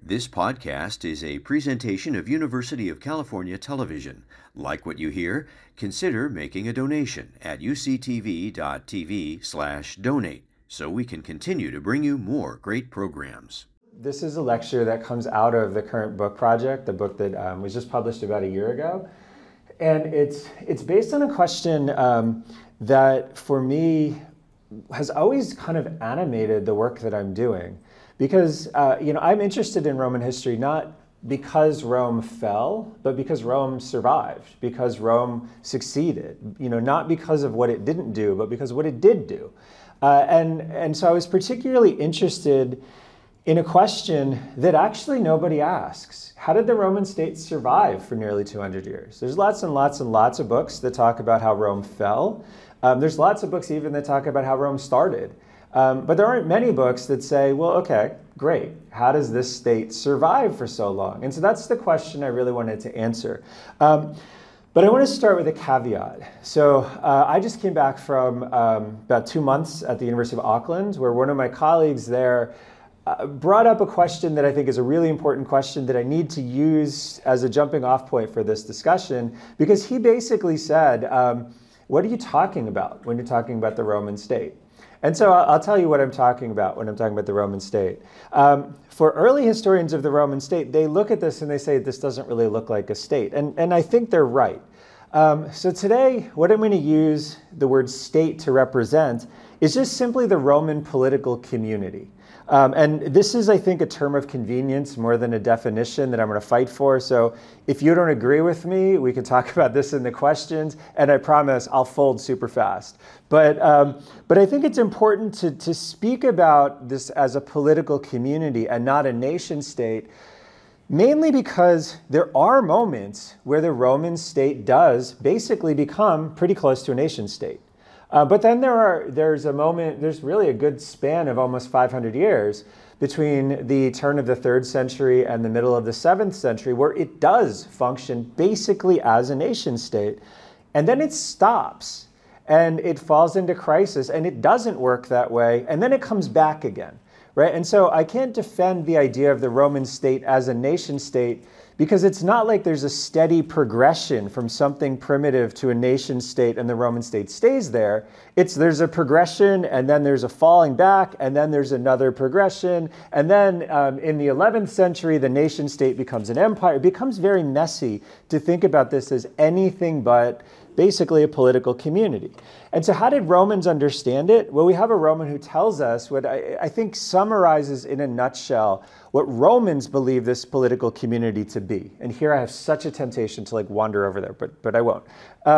This podcast is a presentation of University of California Television. Like what you hear? Consider making a donation at uctv.tv/donate so we can continue to bring you more great programs. This is a lecture that comes out of the current book project, the book that was just published about a year ago. And it's based on a question that, for me, has always kind of animated the work that I'm doing. Because I'm interested in Roman history not because Rome fell, but because Rome survived, because Rome succeeded. Not because of what it didn't do, but because of what it did do. And so I was particularly interested in a question that actually nobody asks. How did the Roman state survive for nearly 200 years? There's lots and lots and lots of books that talk about how Rome fell. There's lots of books even that talk about how Rome started. But there aren't many books that say, well, okay, great. How does this state survive for so long? And so that's the question I really wanted to answer. But I want to start with a caveat. So I just came back from about 2 months at the University of Auckland, where one of my colleagues there brought up a question that I think is a really important question that I need to use as a jumping off point for this discussion, because he basically said, what are you talking about when you're talking about the Roman state? And so I'll tell you what I'm talking about when I'm talking about the Roman state. For early historians of the Roman state, they look at this and they say this doesn't really look like a state. And I think they're right. So today, what I'm going to use the word state to represent is just simply the Roman political community. And this is, I think, a term of convenience more than a definition that I'm going to fight for. So if you don't agree with me, we can talk about this in the questions, and I promise I'll fold super fast. But I think it's important to speak about this as a political community and not a nation state, mainly because there are moments where the Roman state does basically become pretty close to a nation state. But then there's really a good span of almost 500 years between the turn of the 3rd century and the middle of the 7th century, where it does function basically as a nation state. And then it stops and it falls into crisis and it doesn't work that way. And then it comes back again, right? And so I can't defend the idea of the Roman state as a nation state, because it's not like there's a steady progression from something primitive to a nation state and the Roman state stays there. There's a progression, and then there's a falling back, and then there's another progression. And then in the 11th century, the nation state becomes an empire. It becomes very messy to think about this as anything but basically a political community. And so how did Romans understand it? Well, we have a Roman who tells us what I think summarizes in a nutshell what Romans believe this political community to be. And here I have such a temptation to wander over there, but I won't.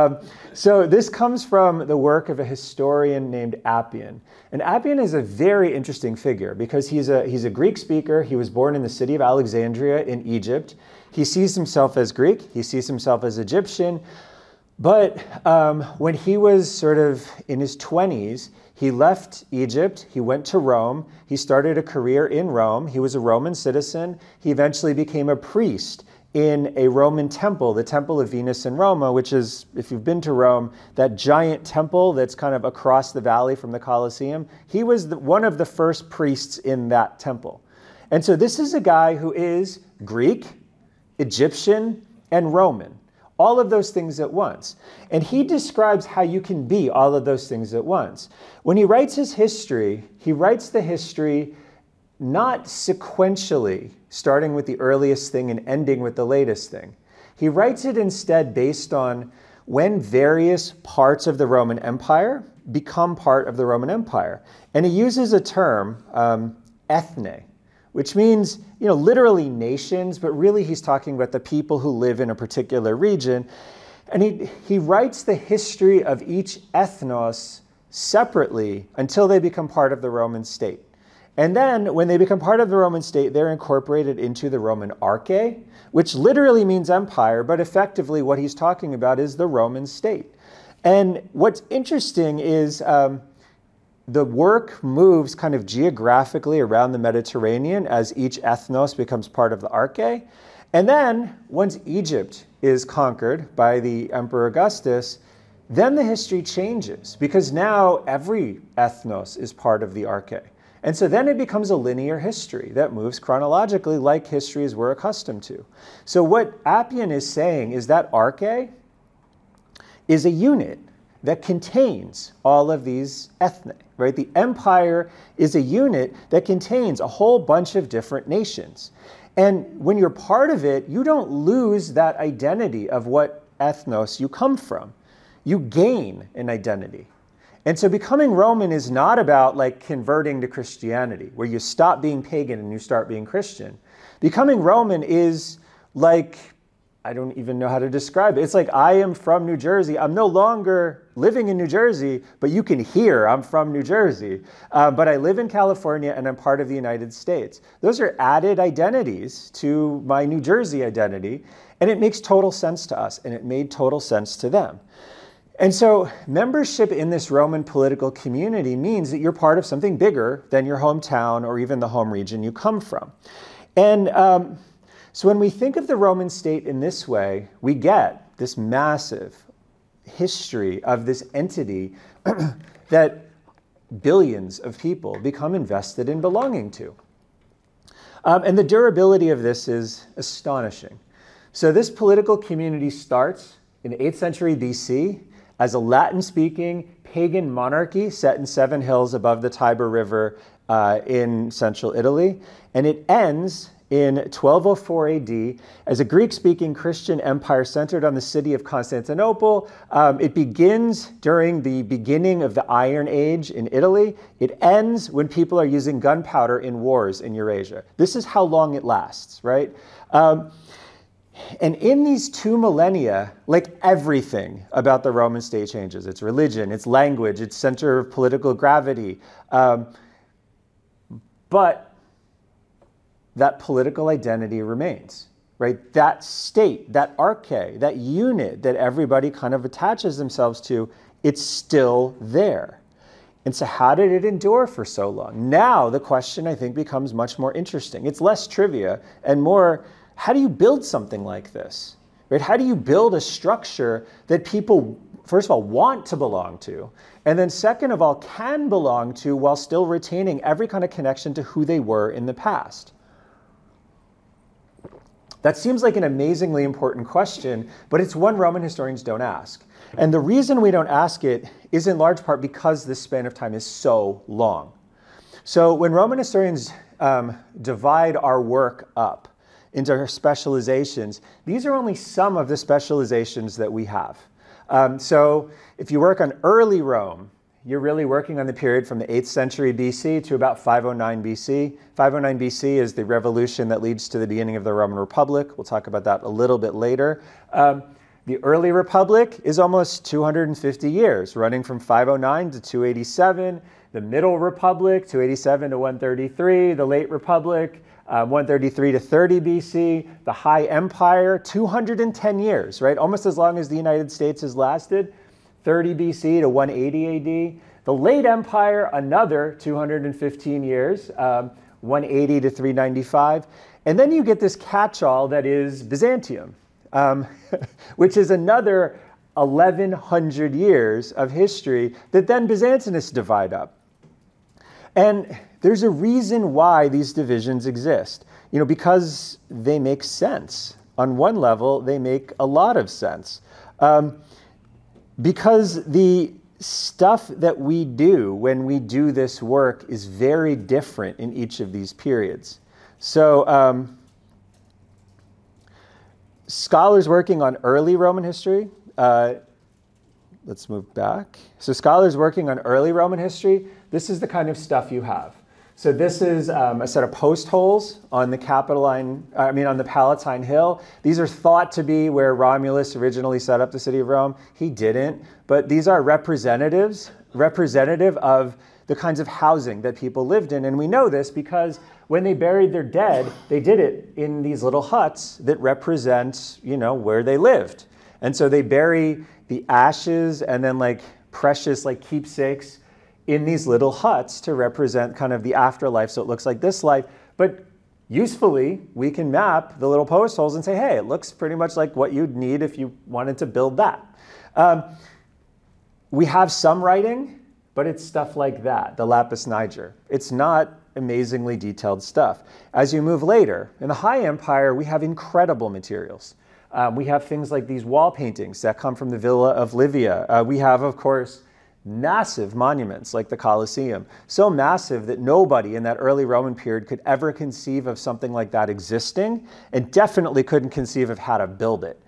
So this comes from the work of a historian named Appian. And Appian is a very interesting figure because he's a Greek speaker. He was born in the city of Alexandria in Egypt. He sees himself as Greek. He sees himself as Egyptian. But when he was sort of in his 20s, he left Egypt, he went to Rome, he started a career in Rome, he was a Roman citizen, he eventually became a priest in a Roman temple, the Temple of Venus in Roma, which is, if you've been to Rome, that giant temple that's kind of across the valley from the Colosseum. He was one of the first priests in that temple. And so this is a guy who is Greek, Egyptian, and Roman. All of those things at once. And he describes how you can be all of those things at once. When he writes his history, he writes the history not sequentially, starting with the earliest thing and ending with the latest thing. He writes it instead based on when various parts of the Roman Empire become part of the Roman Empire. And he uses a term, ethne, which means, literally nations, but really he's talking about the people who live in a particular region. And he writes the history of each ethnos separately until they become part of the Roman state. And then when they become part of the Roman state, they're incorporated into the Roman arche, which literally means empire, but effectively what he's talking about is the Roman state. And what's interesting is the work moves kind of geographically around the Mediterranean as each ethnos becomes part of the arche. And then once Egypt is conquered by the Emperor Augustus, then the history changes because now every ethnos is part of the arche. And so then it becomes a linear history that moves chronologically like histories we're accustomed to. So what Appian is saying is that arche is a unit that contains all of these ethne, right? The empire is a unit that contains a whole bunch of different nations. And when you're part of it, you don't lose that identity of what ethnos you come from. You gain an identity. And so becoming Roman is not about like converting to Christianity, where you stop being pagan and you start being Christian. Becoming Roman is like, I don't even know how to describe it. It's like I am from New Jersey. I'm no longer living in New Jersey, but you can hear I'm from New Jersey. But I live in California and I'm part of the United States. Those are added identities to my New Jersey identity. And it makes total sense to us, and it made total sense to them. And so membership in this Roman political community means that you're part of something bigger than your hometown or even the home region you come from. And so when we think of the Roman state in this way, we get this massive history of this entity that billions of people become invested in belonging to. And the durability of this is astonishing. So this political community starts in the 8th century BC as a Latin-speaking pagan monarchy set in 7 hills above the Tiber River in central Italy. And it ends in 1204 AD as a Greek-speaking Christian empire centered on the city of Constantinople. It begins during the beginning of the Iron Age in Italy. It ends when people are using gunpowder in wars in Eurasia. This is how long it lasts, right? And in these 2 millennia, like everything about the Roman state changes. Its religion, its language, its center of political gravity. But that political identity remains, right? That state, that arche, that unit that everybody kind of attaches themselves to, it's still there. And so how did it endure for so long? Now the question, I think, becomes much more interesting. It's less trivia and more, how do you build something like this? Right? How do you build a structure that people, first of all, want to belong to, and then second of all, can belong to while still retaining every kind of connection to who they were in the past? That seems like an amazingly important question, but it's one Roman historians don't ask. And the reason we don't ask it is in large part because this span of time is so long. So when Roman historians divide our work up into our specializations, these are only some of the specializations that we have. So if you work on early Rome, you're really working on the period from the 8th century BC to about 509 BC. 509 BC is the revolution that leads to the beginning of the Roman Republic. We'll talk about that a little bit later. The early Republic is almost 250 years, running from 509 to 287. The Middle Republic, 287 to 133. The Late Republic, 133 to 30 BC. The High Empire, 210 years, right? Almost as long as the United States has lasted. 30 BC to 180 AD. The Late Empire, another 215 years, 180 to 395. And then you get this catch-all that is Byzantium, which is another 1,100 years of history that then Byzantinists divide up. And there's a reason why these divisions exist, because they make sense. On one level, they make a lot of sense. Because the stuff that we do when we do this work is very different in each of these periods. So scholars working on early Roman history, let's move back. So scholars working on early Roman history, this is the kind of stuff you have. So this is a set of post holes on the on the Palatine Hill. These are thought to be where Romulus originally set up the city of Rome. He didn't, but these are representative of the kinds of housing that people lived in. And we know this because when they buried their dead, they did it in these little huts that represent, where they lived. And so they bury the ashes and then precious keepsakes in these little huts to represent kind of the afterlife, so it looks like this life. But usefully, we can map the little post holes and say, hey, it looks pretty much like what you'd need if you wanted to build that. We have some writing but it's stuff like that, the lapis niger. It's not amazingly detailed stuff. As you move later, in the High Empire, we have incredible materials. We have things like these wall paintings that come from the Villa of Livia. We have, of course, massive monuments like the Colosseum, so massive that nobody in that early Roman period could ever conceive of something like that existing, and definitely couldn't conceive of how to build it.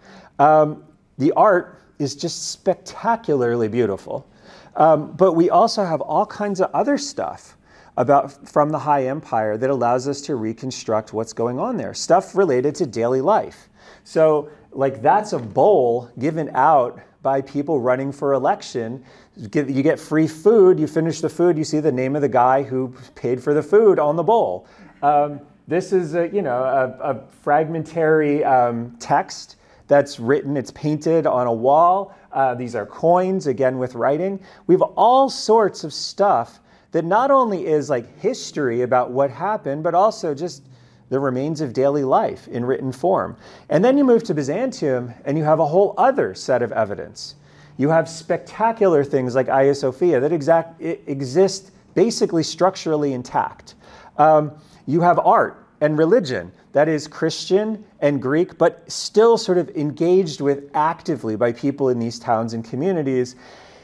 The art is just spectacularly beautiful. But we also have all kinds of other stuff from the High Empire that allows us to reconstruct what's going on there, stuff related to daily life. So, like, that's a bowl given out by people running for election. You get free food, you finish the food, you see the name of the guy who paid for the food on the bowl. This is a fragmentary text that's written, it's painted on a wall. These are coins, again with writing. We have all sorts of stuff that not only is like history about what happened, but also just the remains of daily life in written form. And then you move to Byzantium and you have a whole other set of evidence. You have spectacular things like Hagia Sophia that exist basically structurally intact. You have art and religion that is Christian and Greek, but still sort of engaged with actively by people in these towns and communities.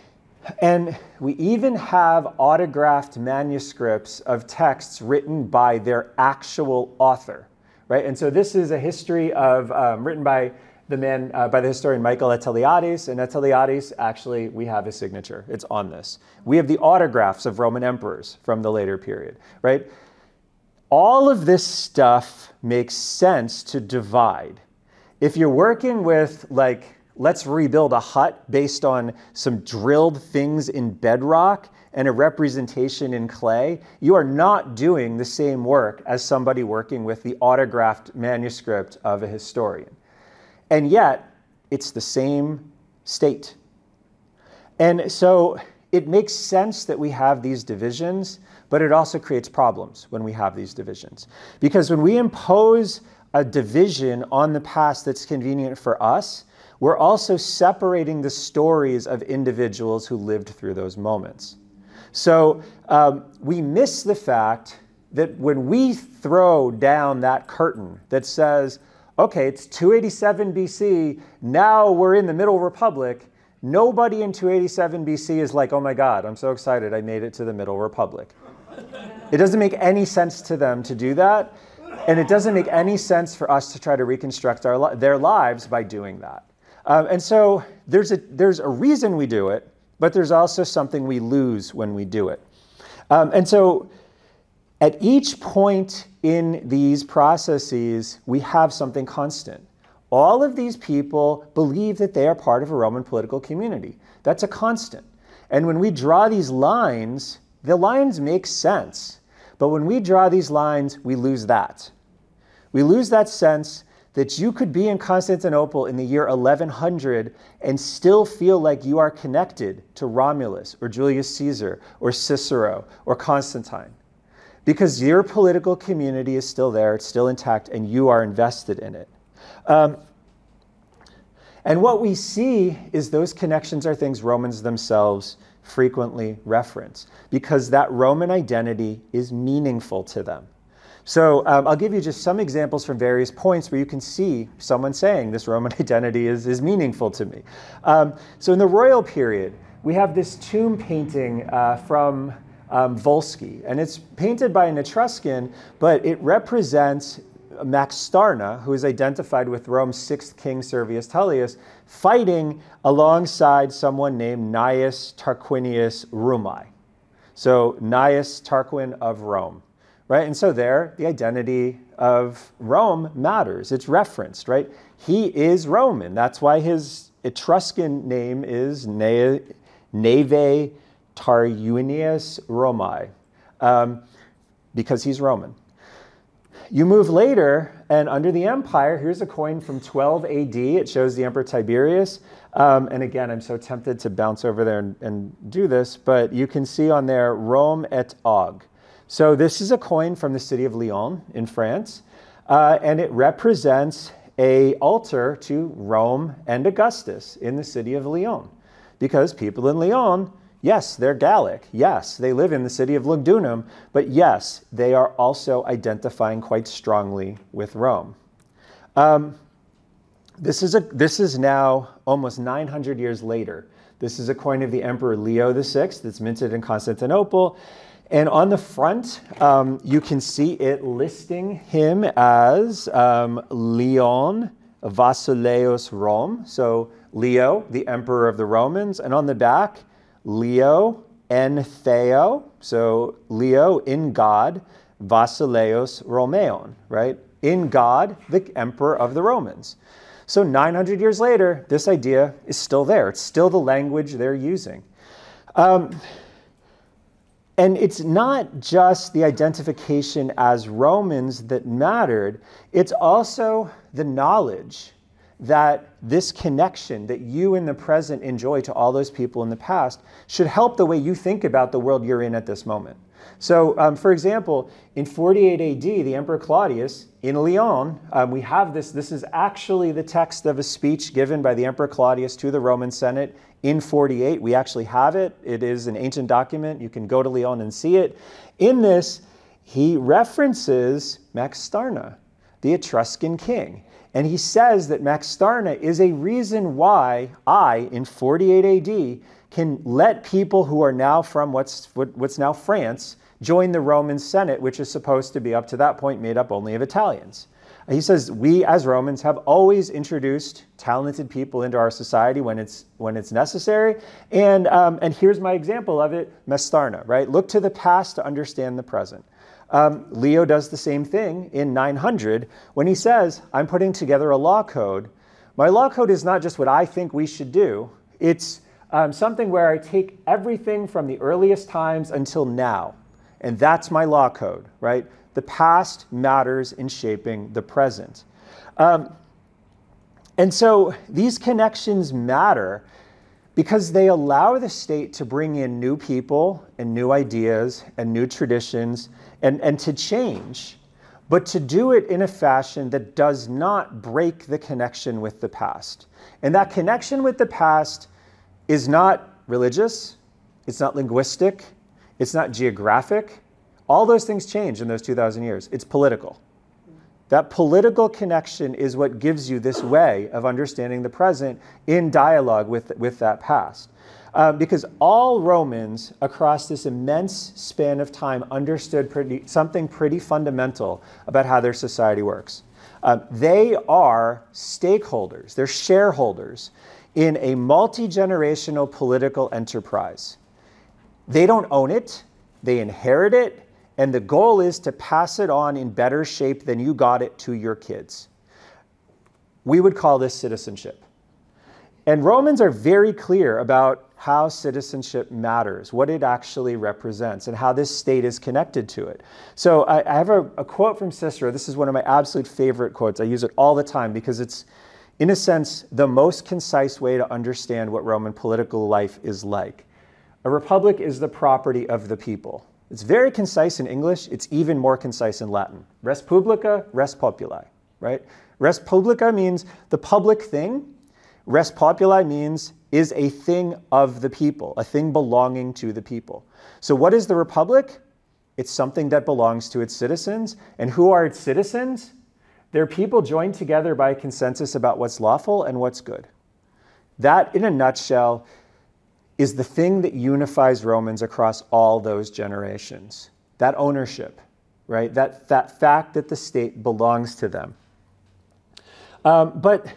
And we even have autographed manuscripts of texts written by their actual author, right? And so this is a history of written by the historian Michael Attaliadis, and Attaliadis, actually, we have his signature. It's on this. We have the autographs of Roman emperors from the later period, right? All of this stuff makes sense to divide. If you're working with, like, let's rebuild a hut based on some drilled things in bedrock and a representation in clay, you are not doing the same work as somebody working with the autographed manuscript of a historian. And yet, it's the same state. And so it makes sense that we have these divisions, but it also creates problems when we have these divisions. Because when we impose a division on the past that's convenient for us, we're also separating the stories of individuals who lived through those moments. So we miss the fact that when we throw down that curtain that says, okay, it's 287 BC, now we're in the Middle Republic, nobody in 287 BC is like, oh my God, I'm so excited I made it to the Middle Republic. It doesn't make any sense to them to do that, and it doesn't make any sense for us to try to reconstruct their lives by doing that. And so there's a reason we do it, but there's also something we lose when we do it. And so at each point in these processes, we have something constant. All of these people believe that they are part of a Roman political community. That's a constant. And when we draw these lines, the lines make sense. But when we draw these lines, we lose that. We lose that sense that you could be in Constantinople in the year 1100 and still feel like you are connected to Romulus or Julius Caesar or Cicero or Constantine. Because your political community is still there, it's still intact, and you are invested in it. And what we see is those connections are things Romans themselves frequently reference, because that Roman identity is meaningful to them. So I'll give you just some examples from various points where you can see someone saying this Roman identity is meaningful to me. So in the royal period, we have this tomb painting from Volsci, and it's painted by an Etruscan, but it represents Maxtarna, who is identified with Rome's sixth king, Servius Tullius, fighting alongside someone named Gnaeus Tarquinius Rumai. So Gnaeus Tarquin of Rome, right? And so there, the identity of Rome matters. It's referenced, right? He is Roman. That's why his Etruscan name is Nave Tarquinius Romai, because he's Roman. You move later, and under the empire, here's a coin from 12 AD. It shows the Emperor Tiberius. And again, I'm so tempted to bounce over there and do this, but you can see on there, Rome et Aug. So this is a coin from the city of Lyon in France, and it represents an altar to Rome and Augustus in the city of Lyon, because people in Lyon Yes, they're Gallic. Yes, they live in the city of Lugdunum. But yes, they are also identifying quite strongly with Rome. This is now almost 900 years later. This is a coin of the Emperor Leo VI that's minted in Constantinople. And on the front, you can see it listing him as Leon Basileus Rome. So Leo, the Emperor of the Romans. And on the back, Leo en Theo. So Leo in God, Basileus Romeon, right? In God, the Emperor of the Romans. So 900 years later, this idea is still there. It's still the language they're using. And it's not just the identification as Romans that mattered. It's also the knowledge that this connection that you in the present enjoy to all those people in the past should help the way you think about the world you're in at this moment. So, for example, in 48 AD, the Emperor Claudius, in Lyon, we have this. This is actually the text of a speech given by the Emperor Claudius to the Roman Senate in 48. We actually have it. It is an ancient document. You can go to Lyon and see it. In this, he references Maxtarna, the Etruscan king. And he says that Maxtarna is a reason why I, in 48 AD, can let people who are now from what's now France join the Roman Senate, which is supposed to be up to that point made up only of Italians. He says, we as Romans have always introduced talented people into our society when it's necessary. And here's my example of it, Mestarna, right? Look to the past to understand the present. Leo does the same thing in 900 when he says, I'm putting together a law code. My law code is not just what I think we should do. It's something where I take everything from the earliest times until now. And that's my law code, right? The past matters in shaping the present. And so these connections matter because they allow the state to bring in new people and new ideas and new traditions and to change, but to do it in a fashion that does not break the connection with the past. And that connection with the past is not religious, it's not linguistic, it's not geographic. All those things changed in those 2,000 years. It's political. That political connection is what gives you this way of understanding the present in dialogue with that past. Because all Romans across this immense span of time understood something pretty fundamental about how their society works. They are stakeholders, they're shareholders in a multi-generational political enterprise. They don't own it, they inherit it, and the goal is to pass it on in better shape than you got it to your kids. We would call this citizenship. And Romans are very clear about how citizenship matters, what it actually represents, and how this state is connected to it. So I have a quote from Cicero. This is one of my absolute favorite quotes. I use it all the time because it's, in a sense, the most concise way to understand what Roman political life is like. A republic is the property of the people. It's very concise in English. It's even more concise in Latin. Res publica, res populi, right? Res publica means the public thing. Res populi means is a thing of the people, a thing belonging to the people. So what is the republic? It's something that belongs to its citizens. And who are its citizens? They're people joined together by a consensus about what's lawful and what's good. That, in a nutshell, is the thing that unifies Romans across all those generations. That ownership, right? That fact that the state belongs to them. But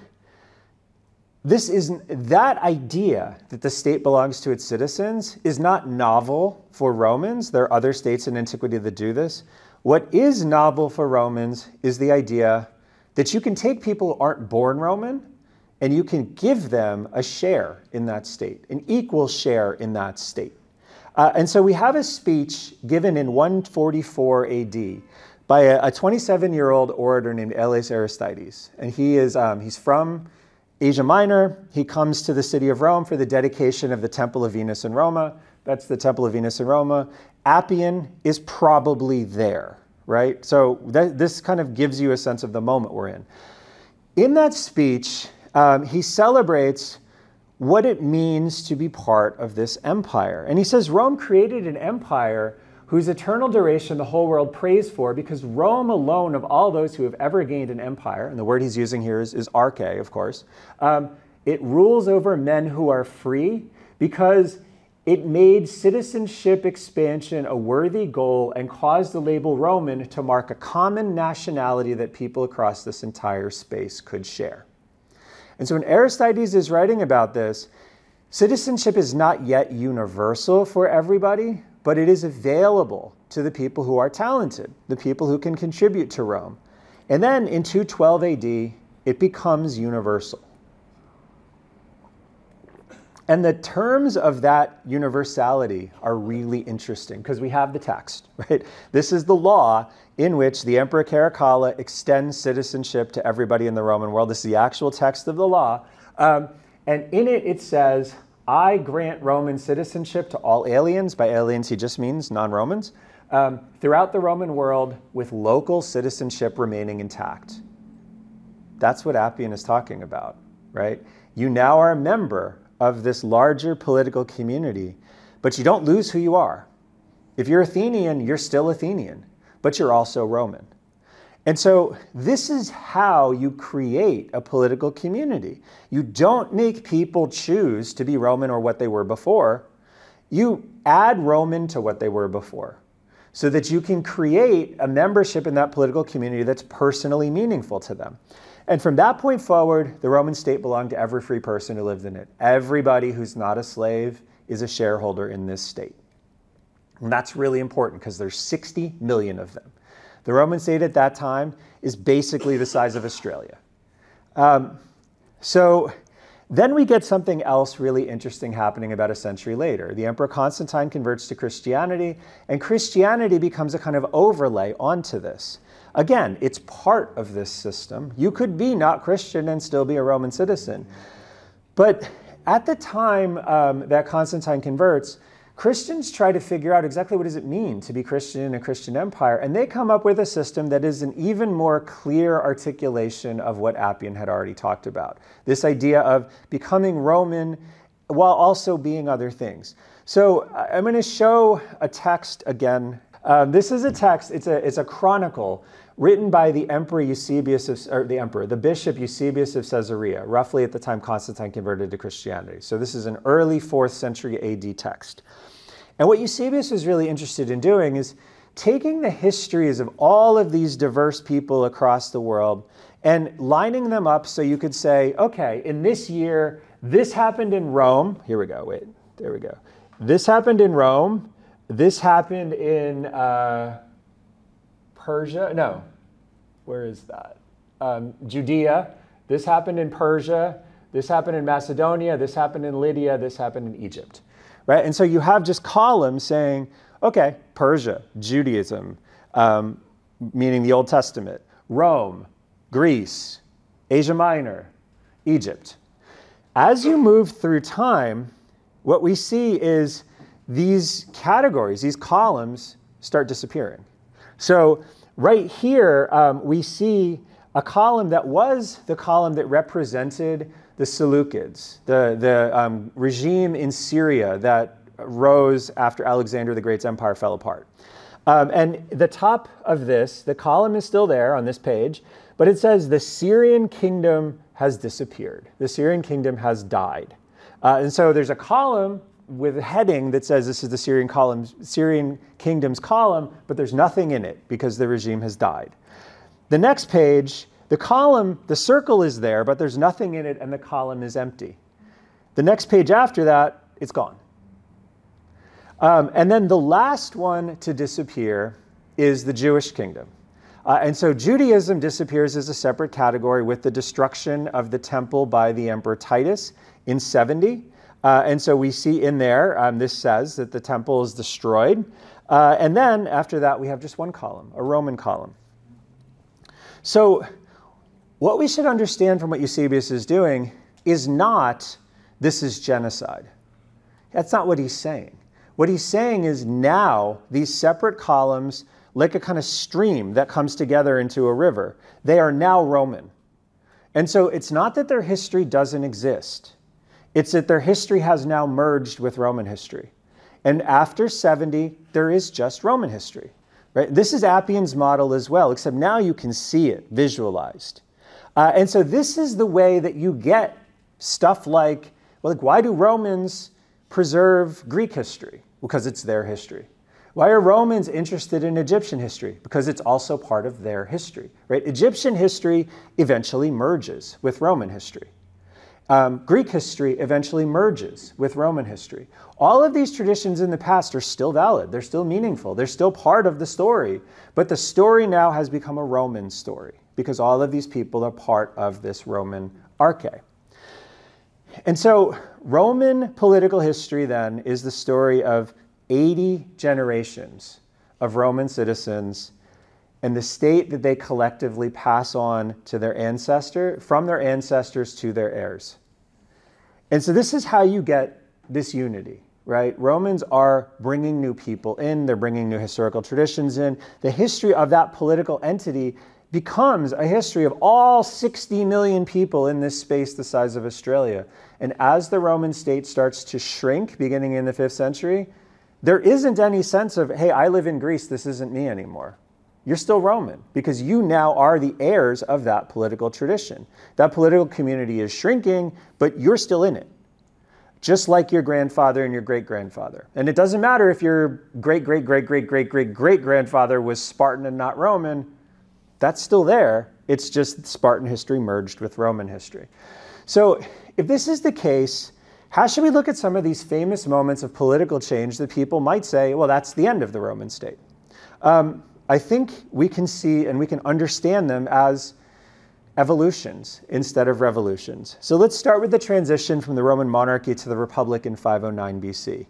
that idea that the state belongs to its citizens is not novel for Romans. There are other states in antiquity that do this. What is novel for Romans is the idea that you can take people who aren't born Roman and you can give them a share in that state, an equal share in that state. And so we have a speech given in 144 AD by a 27-year-old orator named Aelius Aristides. And he's from Asia Minor. He comes to the city of Rome for the dedication of the Temple of Venus in Roma. That's the Temple of Venus in Roma. Appian is probably there, right? So this kind of gives you a sense of the moment we're in. In that speech, he celebrates what it means to be part of this empire. And he says Rome created an empire whose eternal duration the whole world prays for, because Rome alone of all those who have ever gained an empire, and the word he's using here is arche, of course, it rules over men who are free because it made citizenship expansion a worthy goal and caused the label Roman to mark a common nationality that people across this entire space could share. And so when Aristides is writing about this, citizenship is not yet universal for everybody, but it is available to the people who are talented, the people who can contribute to Rome. And then in 212 AD, it becomes universal. And the terms of that universality are really interesting because we have the text, right? This is the law in which the Emperor Caracalla extends citizenship to everybody in the Roman world. This is the actual text of the law. And in it, it says, I grant Roman citizenship to all aliens. By aliens, he just means non-Romans. Throughout the Roman world with local citizenship remaining intact. That's what Appian is talking about, right? You now are a member of this larger political community, but you don't lose who you are. If you're Athenian, you're still Athenian, but you're also Roman. And so this is how you create a political community. You don't make people choose to be Roman or what they were before. You add Roman to what they were before so that you can create a membership in that political community that's personally meaningful to them. And from that point forward, the Roman state belonged to every free person who lived in it. Everybody who's not a slave is a shareholder in this state. And that's really important because there's 60 million of them. The Roman state at that time is basically the size of Australia. So then we get something else really interesting happening about a century later. The Emperor Constantine converts to Christianity, and Christianity becomes a kind of overlay onto this. Again, it's part of this system. You could be not Christian and still be a Roman citizen. But at the time that Constantine converts, Christians try to figure out exactly what does it mean to be Christian in a Christian empire, and they come up with a system that is an even more clear articulation of what Appian had already talked about. This idea of becoming Roman while also being other things. So I'm going to show a text again. This is a text, it's a chronicle written by the Emperor Eusebius, the Bishop Eusebius of Caesarea, roughly at the time Constantine converted to Christianity. So this is an early 4th century AD text. And what Eusebius is really interested in doing is taking the histories of all of these diverse people across the world and lining them up so you could say, okay, in this year, this happened in Rome. Here we go, wait, there we go. This happened in Rome. This happened in Persia. No, where is that? Judea. This happened in Persia. This happened in Macedonia. This happened in Lydia. This happened in Egypt. Right? And so you have just columns saying, okay, Persia, Judaism, meaning the Old Testament, Rome, Greece, Asia Minor, Egypt. As you move through time, what we see is these categories, these columns, start disappearing. So right here, we see a column that was the column that represented the Seleucids, the regime in Syria that rose after Alexander the Great's empire fell apart. And the top of this, the column is still there on this page, but it says the Syrian kingdom has disappeared. The Syrian kingdom has died. And so there's a column with a heading that says this is the Syrian kingdom's column, but there's nothing in it because the regime has died. The next page, the column, the circle is there, but there's nothing in it and the column is empty. The next page after that, it's gone. And then the last one to disappear is the Jewish kingdom. And so Judaism disappears as a separate category with the destruction of the temple by the Emperor Titus in 70. And so we see in there, this says that the temple is destroyed. And then after that, we have just one column, a Roman column. So what we should understand from what Eusebius is doing is not, this is genocide. That's not what he's saying. What he's saying is now these separate columns, like a kind of stream that comes together into a river, they are now Roman. And so it's not that their history doesn't exist. It's that their history has now merged with Roman history. And after 70, there is just Roman history. Right? This is Appian's model as well, except now you can see it visualized. And so this is the way that you get stuff like why do Romans preserve Greek history? Because it's their history. Why are Romans interested in Egyptian history? Because it's also part of their history. Right? Egyptian history eventually merges with Roman history. Greek history eventually merges with Roman history. All of these traditions in the past are still valid. They're still meaningful. They're still part of the story. But the story now has become a Roman story because all of these people are part of this Roman arche. And so Roman political history then is the story of 80 generations of Roman citizens and the state that they collectively pass on to their from their ancestors to their heirs. And so this is how you get this unity, right? Romans are bringing new people in, they're bringing new historical traditions in. The history of that political entity becomes a history of all 60 million people in this space the size of Australia. And as the Roman state starts to shrink, beginning in the 5th century, there isn't any sense of, hey, I live in Greece, this isn't me anymore. You're still Roman because you now are the heirs of that political tradition. That political community is shrinking, but you're still in it, just like your grandfather and your great-grandfather. And it doesn't matter if your great-great-great-great-great-great-grandfather was Spartan and not Roman. That's still there. It's just Spartan history merged with Roman history. So if this is the case, how should we look at some of these famous moments of political change that people might say, well, that's the end of the Roman state? I think we can see and we can understand them as evolutions instead of revolutions. So let's start with the transition from the Roman monarchy to the Republic in 509 BC.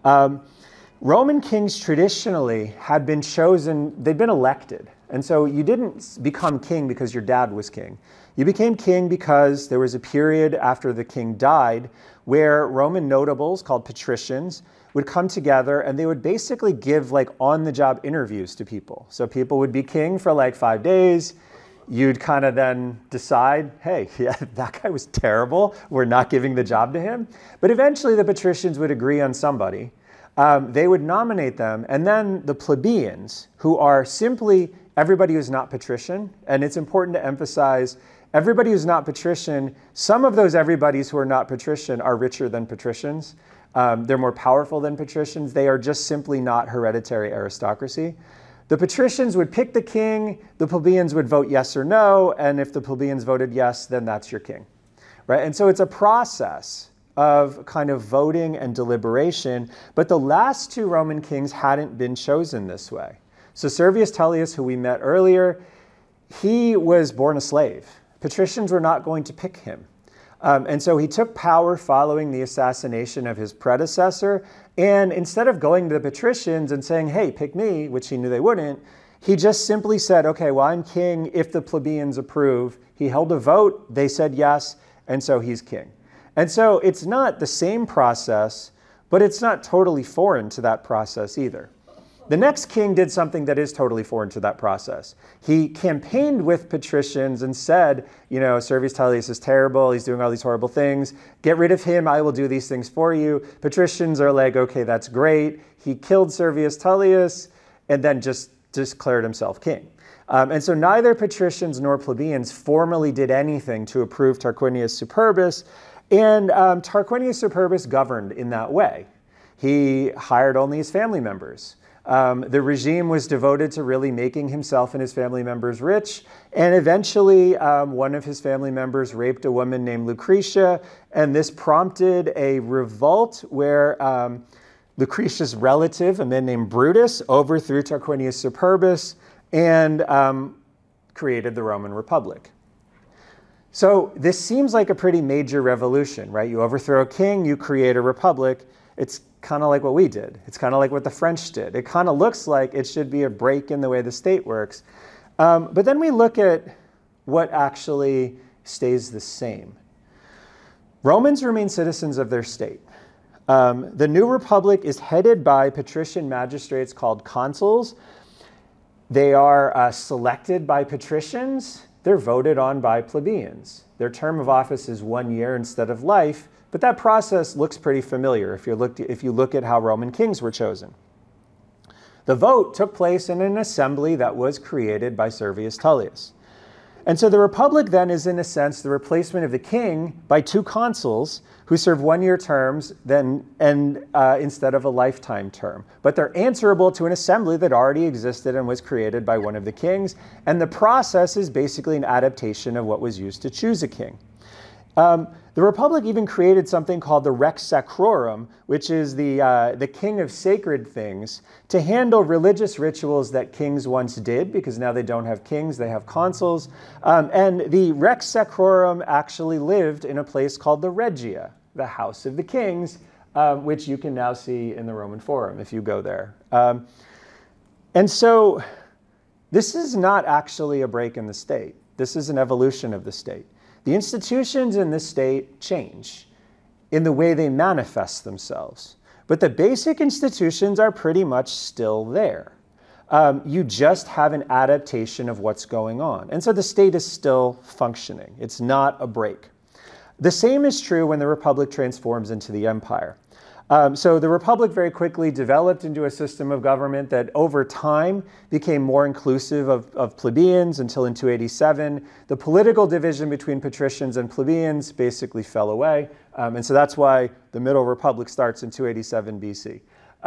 Roman kings traditionally had been chosen, they'd been elected. And so you didn't become king because your dad was king. You became king because there was a period after the king died where Roman notables called patricians would come together and they would basically give on-the-job interviews to people. So people would be king for 5 days. You'd kind of then decide, hey, yeah, that guy was terrible. We're not giving the job to him. But eventually the patricians would agree on somebody. They would nominate them. And then the plebeians, who are simply everybody who's not patrician, and it's important to emphasize everybody who's not patrician, some of those everybody's who are not patrician are richer than patricians. They're more powerful than patricians. They are just simply not hereditary aristocracy. The patricians would pick the king, the plebeians would vote yes or no, and if the plebeians voted yes, then that's your king, right? And so it's a process of kind of voting and deliberation, but the last two Roman kings hadn't been chosen this way. So Servius Tullius, who we met earlier, he was born a slave. Patricians were not going to pick him. And so he took power following the assassination of his predecessor. And instead of going to the patricians and saying, hey, pick me, which he knew they wouldn't, he just simply said, okay, well, I'm king if the plebeians approve. He held a vote. They said yes. And so he's king. And so it's not the same process, but it's not totally foreign to that process either. The next king did something that is totally foreign to that process. He campaigned with patricians and said, Servius Tullius is terrible. He's doing all these horrible things. Get rid of him. I will do these things for you. Patricians are like, okay, that's great. He killed Servius Tullius and then just declared himself king. And so neither patricians nor plebeians formally did anything to approve Tarquinius Superbus. And Tarquinius Superbus governed in that way. He hired only his family members. The regime was devoted to really making himself and his family members rich. And eventually, one of his family members raped a woman named Lucretia. And this prompted a revolt where Lucretia's relative, a man named Brutus, overthrew Tarquinius Superbus and created the Roman Republic. So this seems like a pretty major revolution, right? You overthrow a king, you create a republic. It's kind of like what we did. It's kind of like what the French did. It kind of looks like it should be a break in the way the state works. But then we look at what actually stays the same. Romans remain citizens of their state. The new republic is headed by patrician magistrates called consuls. They are selected by patricians. they're voted on by plebeians. Their term of office is 1 year instead of life, but that process looks pretty familiar if you look at how Roman kings were chosen. The vote took place in an assembly that was created by Servius Tullius. And so the republic then is, in a sense, the replacement of the king by 2 consuls who serve 1-year terms instead of a lifetime term. But they're answerable to an assembly that already existed and was created by one of the kings. And the process is basically an adaptation of what was used to choose a king. The Republic even created something called the Rex Sacrorum, which is the king of sacred things, to handle religious rituals that kings once did, because now they don't have kings, they have consuls. And the Rex Sacrorum actually lived in a place called the Regia, the House of the Kings, which you can now see in the Roman Forum if you go there. And so this is not actually a break in the state. This is an evolution of the state. The institutions in the state change in the way they manifest themselves, but the basic institutions are pretty much still there. You just have an adaptation of what's going on. And so the state is still functioning. It's not a break. The same is true when the Republic transforms into the empire. So the Republic very quickly developed into a system of government that over time became more inclusive of plebeians until in 287. The political division between patricians and plebeians basically fell away. And so that's why the Middle Republic starts in 287 BC.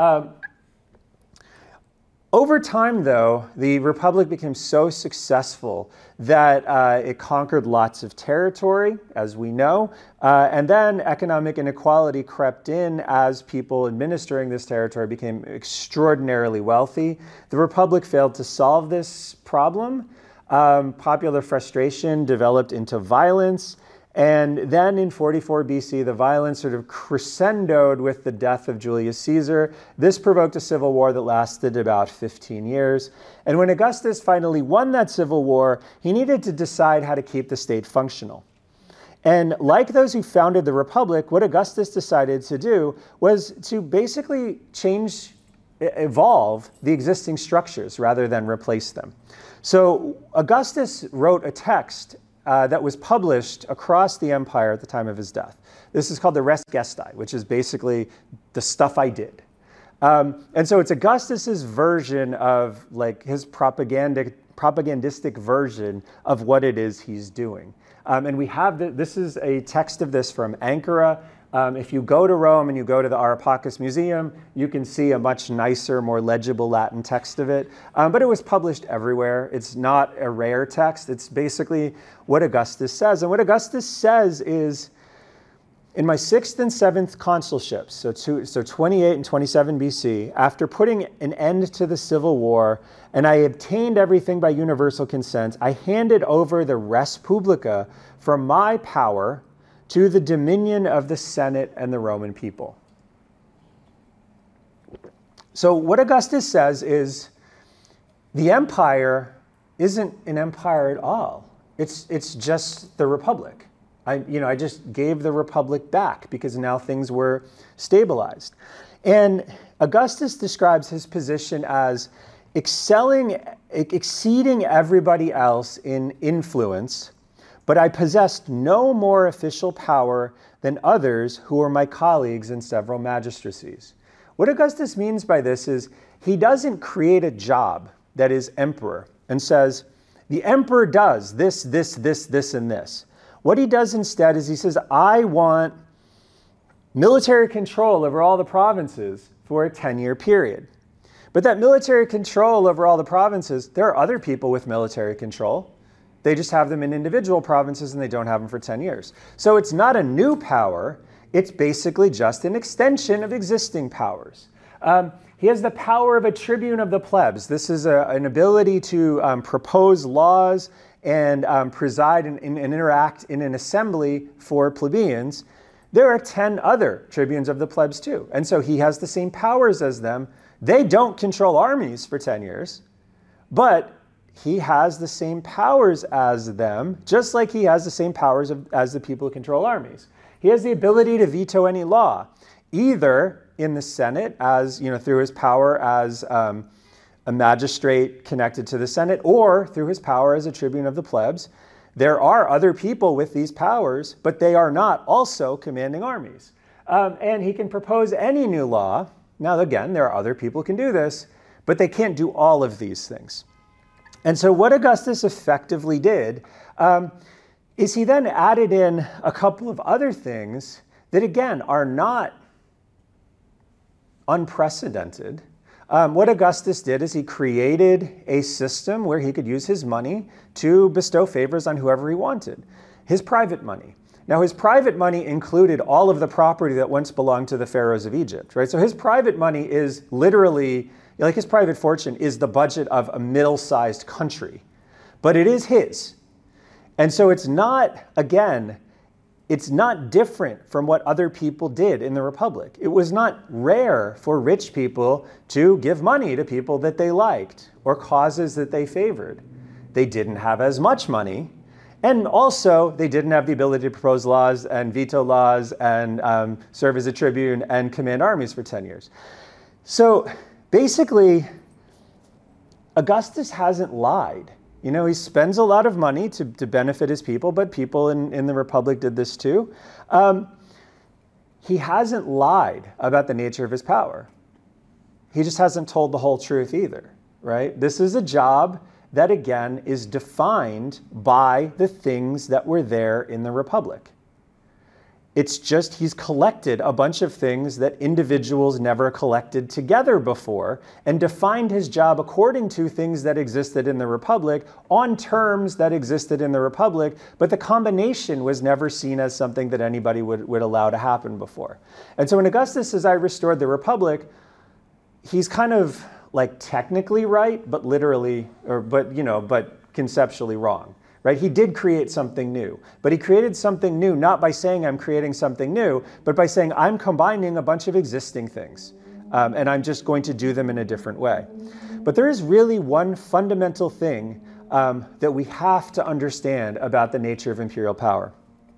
Over time, though, the Republic became so successful that it conquered lots of territory, as we know, and then economic inequality crept in as people administering this territory became extraordinarily wealthy. The Republic failed to solve this problem. Popular frustration developed into violence. And then in 44 BC, the violence sort of crescendoed with the death of Julius Caesar. This provoked a civil war that lasted about 15 years. And when Augustus finally won that civil war, he needed to decide how to keep the state functional. And like those who founded the Republic, what Augustus decided to do was to basically evolve the existing structures rather than replace them. So Augustus wrote a text that was published across the empire at the time of his death. This is called the Res Gestae, which is basically the stuff I did. And so it's Augustus's version of like his propagandistic version of what it is he's doing. And we have this is a text of this from Ankara. If you go to Rome and you go to the Areopagus Museum, you can see a much nicer, more legible Latin text of it. But it was published everywhere. It's not a rare text. It's basically what Augustus says. And what Augustus says is, in my 6th and 7th consulships, so 28 and 27 BC, after putting an end to the civil war, and I obtained everything by universal consent, I handed over the res publica from my power to the dominion of the Senate and the Roman people. So what Augustus says is, the empire isn't an empire at all. It's just the Republic. I just gave the Republic back because now things were stabilized. And Augustus describes his position as exceeding everybody else in influence, but I possessed no more official power than others who were my colleagues in several magistracies. What Augustus means by this is he doesn't create a job that is emperor and says, the emperor does this, and this. What he does instead is he says, I want military control over all the provinces for a 10-year period. But that military control over all the provinces, there are other people with military control. They just have them in individual provinces and they don't have them for 10 years. So it's not a new power. It's basically just an extension of existing powers. He has the power of a tribune of the plebs. This is an ability to propose laws and preside and interact in an assembly for plebeians. There are 10 other tribunes of the plebs too. And so he has the same powers as them. They don't control armies for 10 years, but he has the same powers as them, just like he has the same powers as the people who control armies. He has the ability to veto any law, either in the Senate, as through his power as a magistrate connected to the Senate, or through his power as a tribune of the plebs. there are other people with these powers, but they are not also commanding armies. And he can propose any new law. Now, again, there are other people who can do this, but they can't do all of these things. And so what Augustus effectively did is he then added in a couple of other things that, again, are not unprecedented. What Augustus did is he created a system where he could use his money to bestow favors on whoever he wanted, his private money. Now, his private money included all of the property that once belonged to the pharaohs of Egypt, right? So his private money is literally, like his private fortune is the budget of a middle-sized country, but it is his. And so it's not, again, it's not different from what other people did in the Republic. It was not rare for rich people to give money to people that they liked or causes that they favored. They didn't have as much money, and also they didn't have the ability to propose laws and veto laws and serve as a tribune and command armies for 10 years. So basically, Augustus hasn't lied. You know, he spends a lot of money to benefit his people, but people in the Republic did this too. He hasn't lied about the nature of his power. He just hasn't told the whole truth either, right? This is a job that, again, is defined by the things that were there in the Republic. It's just he's collected a bunch of things that individuals never collected together before and defined his job according to things that existed in the Republic on terms that existed in the Republic, but the combination was never seen as something that anybody would allow to happen before. And so when Augustus says, I restored the Republic, he's kind of like technically right, but literally, but conceptually wrong. Right? He did create something new, but he created something new not by saying I'm creating something new, but by saying I'm combining a bunch of existing things, and I'm just going to do them in a different way. But there is really one fundamental thing that we have to understand about the nature of imperial power.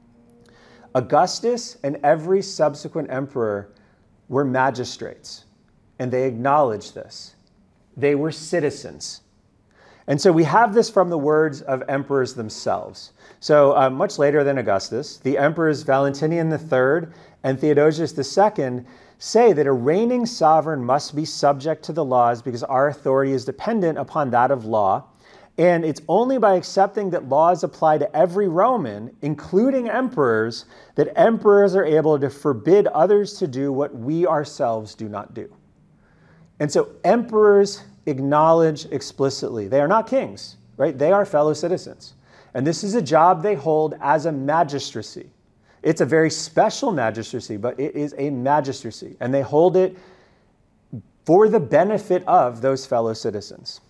Augustus and every subsequent emperor were magistrates, and they acknowledged this. They were citizens. And so we have this from the words of emperors themselves. So much later than Augustus, the emperors Valentinian III and Theodosius II say that a reigning sovereign must be subject to the laws because our authority is dependent upon that of law. And it's only by accepting that laws apply to every Roman, including emperors, that emperors are able to forbid others to do what we ourselves do not do. And so emperors acknowledge explicitly. They are not kings, right? They are fellow citizens. And this is a job they hold as a magistracy. It's a very special magistracy, but it is a magistracy. And they hold it for the benefit of those fellow citizens.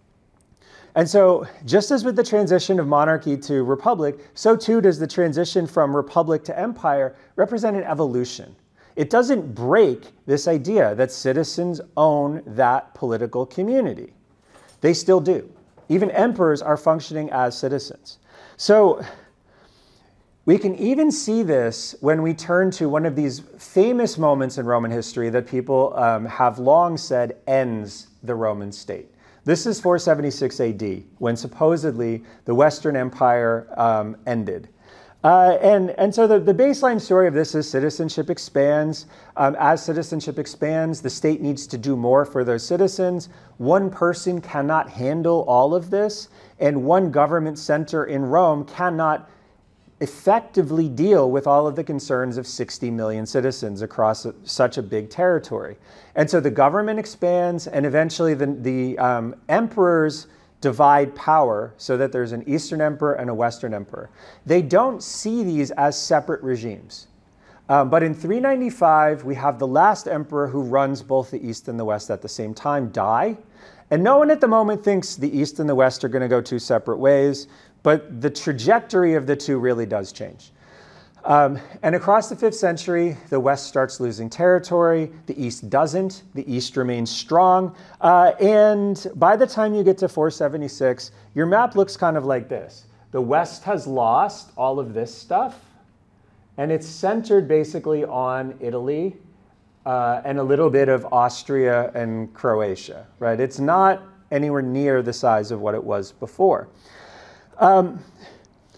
And so just as with the transition of monarchy to republic, so too does the transition from republic to empire represent an evolution. It doesn't break this idea that citizens own that political community. They still do. Even emperors are functioning as citizens. So we can even see this when we turn to one of these famous moments in Roman history that people have long said ends the Roman state. This is 476 AD, when supposedly the Western Empire ended. And so the baseline story of this is citizenship expands. As citizenship expands, the state needs to do more for those citizens. One person cannot handle all of this, and one government center in Rome cannot effectively deal with all of the concerns of 60 million citizens across such a big territory. And so the government expands, and eventually the emperors divide power so that there's an Eastern emperor and a Western emperor. They don't see these as separate regimes. But in 395, we have the last emperor who runs both the East and the West at the same time die. And no one at the moment thinks the East and the West are going to go two separate ways, but the trajectory of the two really does change. And across the 5th century, the West starts losing territory. The East doesn't. The East remains strong. And by the time you get to 476, your map looks kind of like this. The West has lost all of this stuff, and it's centered basically on Italy and a little bit of Austria and Croatia, right? It's not anywhere near the size of what it was before.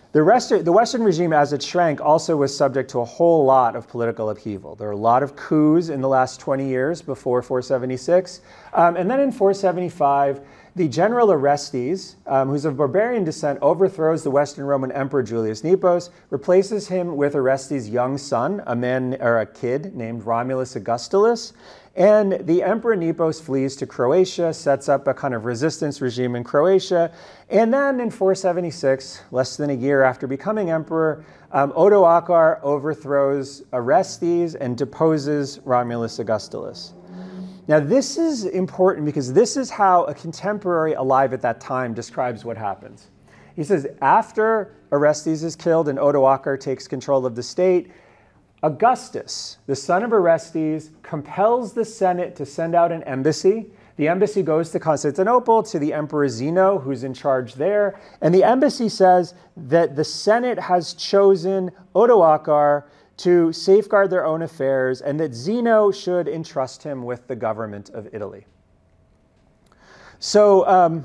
The Western regime, as it shrank, also was subject to a whole lot of political upheaval. There were a lot of coups in the last 20 years before 476. And then in 475, the general Orestes, who's of barbarian descent, overthrows the Western Roman Emperor Julius Nepos, replaces him with Orestes' young son, a kid named Romulus Augustulus. And the Emperor Nepos flees to Croatia, sets up a kind of resistance regime in Croatia. And then in 476, less than a year after becoming emperor, Odoacer overthrows Orestes and deposes Romulus Augustulus. Now, this is important because this is how a contemporary alive at that time describes what happens. He says, after Orestes is killed and Odoacer takes control of the state, Augustus, the son of Orestes, compels the Senate to send out an embassy. The embassy goes to Constantinople to the Emperor Zeno, who's in charge there. And the embassy says that the Senate has chosen Odoacer to safeguard their own affairs and that Zeno should entrust him with the government of Italy. So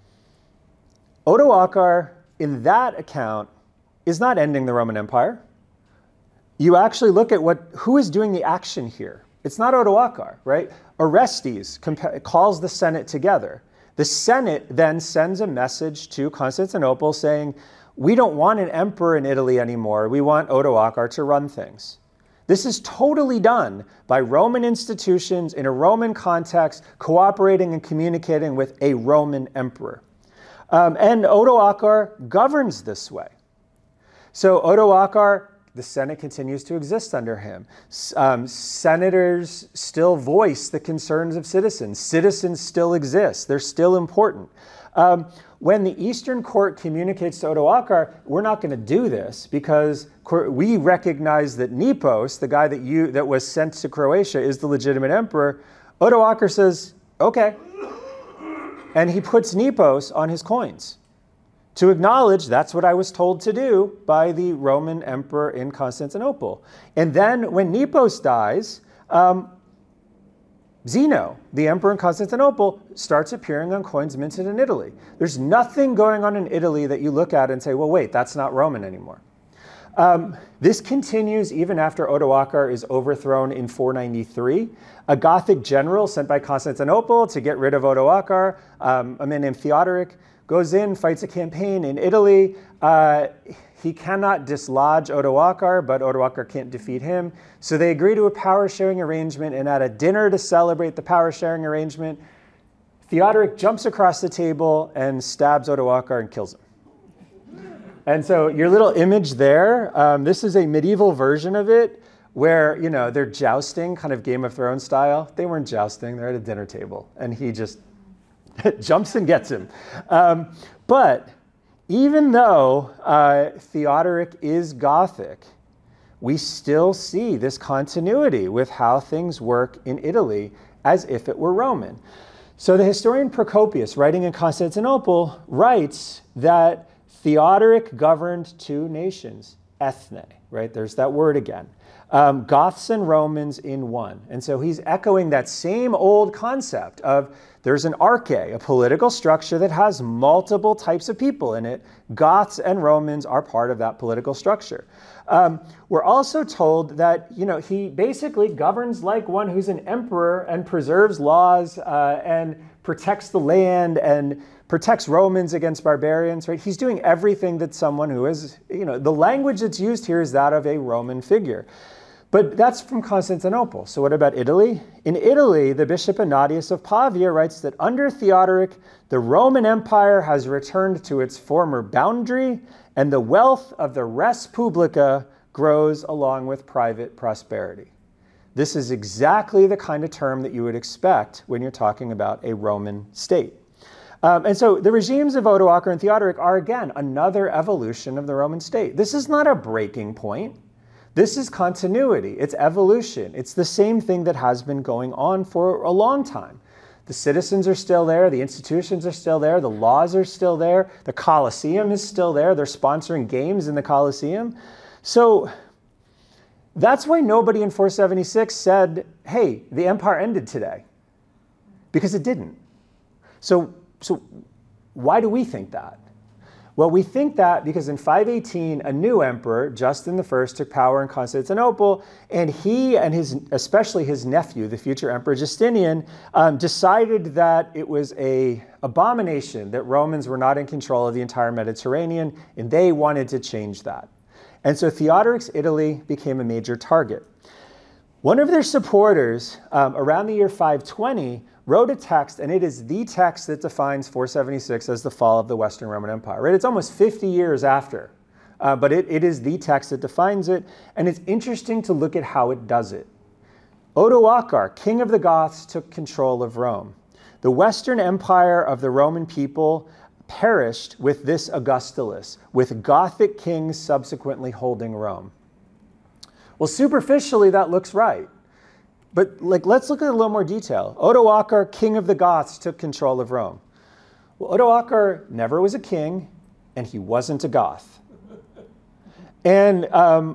Odoacer, in that account, is not ending the Roman Empire. You actually look at who is doing the action here. It's not Odoacer, right? Orestes calls the Senate together. The Senate then sends a message to Constantinople saying, we don't want an emperor in Italy anymore. We want Odoacer to run things. This is totally done by Roman institutions in a Roman context, cooperating and communicating with a Roman emperor. And Odoacer governs this way. So Odoacer, the Senate continues to exist under him. Senators still voice the concerns of citizens. Citizens still exist. They're still important. When the Eastern Court communicates to Odoacer, we're not going to do this because we recognize that Nepos, the guy that was sent to Croatia, is the legitimate emperor. Odoacer says, okay. And he puts Nepos on his coins to acknowledge that's what I was told to do by the Roman emperor in Constantinople. And then when Nepos dies, Zeno, the emperor in Constantinople, starts appearing on coins minted in Italy. There's nothing going on in Italy that you look at and say, well, wait, that's not Roman anymore. This continues even after Odoacer is overthrown in 493. A Gothic general sent by Constantinople to get rid of Odoacer, a man named Theodoric, goes in, fights a campaign in Italy. He cannot dislodge Odoacer, but Odoacer can't defeat him. So they agree to a power-sharing arrangement, and at a dinner to celebrate the power-sharing arrangement, Theodoric jumps across the table and stabs Odoacer and kills him. And so your little image there, this is a medieval version of it where, they're jousting, kind of Game of Thrones style. They weren't jousting, they're at a dinner table, and he just jumps and gets him. But even though Theodoric is Gothic, we still see this continuity with how things work in Italy as if it were Roman. So the historian Procopius, writing in Constantinople, writes that Theodoric governed two nations, ethne, right? There's that word again. Goths and Romans in one. And so he's echoing that same old concept of there's an arche, a political structure that has multiple types of people in it. Goths and Romans are part of that political structure. We're also told that, he basically governs like one who's an emperor and preserves laws and protects the land and protects Romans against barbarians, right? He's doing everything that someone who is, the language that's used here is that of a Roman figure. But that's from Constantinople. So what about Italy? In Italy, the Bishop Ignatius of Pavia writes that under Theodoric, the Roman Empire has returned to its former boundary, and the wealth of the res publica grows along with private prosperity. This is exactly the kind of term that you would expect when you're talking about a Roman state. And so the regimes of Odoacer and Theodoric are, again, another evolution of the Roman state. This is not a breaking point. This is continuity. It's evolution. It's the same thing that has been going on for a long time. The citizens are still there. The institutions are still there. The laws are still there. The Colosseum is still there. They're sponsoring games in the Colosseum. So that's why nobody in 476 said, hey, the empire ended today. Because it didn't. So why do we think that? Well, we think that because in 518, a new emperor, Justin I, took power in Constantinople, and he and especially his nephew, the future emperor Justinian, decided that it was an abomination that Romans were not in control of the entire Mediterranean, and they wanted to change that. And so Theodoric's Italy became a major target. One of their supporters, around the year 520, wrote a text, and it is the text that defines 476 as the fall of the Western Roman Empire. Right? It's almost 50 years after, but it is the text that defines it, and it's interesting to look at how it does it. Odoacer, king of the Goths, took control of Rome. The Western Empire of the Roman people perished with this Augustulus, with Gothic kings subsequently holding Rome. Well, superficially, that looks right. But let's look at a little more detail. Odoacer, king of the Goths, took control of Rome. Well, Odoacer never was a king, and he wasn't a Goth. And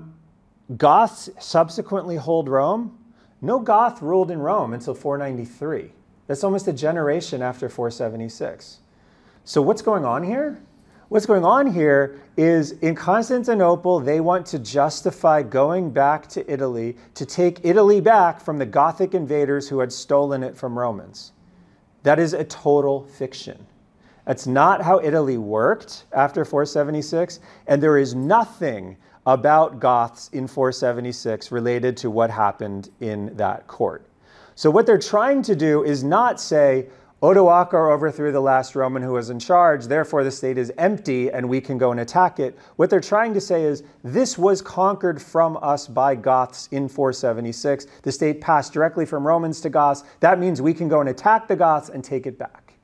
Goths subsequently hold Rome. No Goth ruled in Rome until 493. That's almost a generation after 476. So what's going on here? What's going on here is in Constantinople, they want to justify going back to Italy to take Italy back from the Gothic invaders who had stolen it from Romans. That is a total fiction. That's not how Italy worked after 476, and there is nothing about Goths in 476 related to what happened in that court. So what they're trying to do is not say, Odoacer overthrew the last Roman who was in charge, therefore the state is empty and we can go and attack it. What they're trying to say is, this was conquered from us by Goths in 476. The state passed directly from Romans to Goths. That means we can go and attack the Goths and take it back.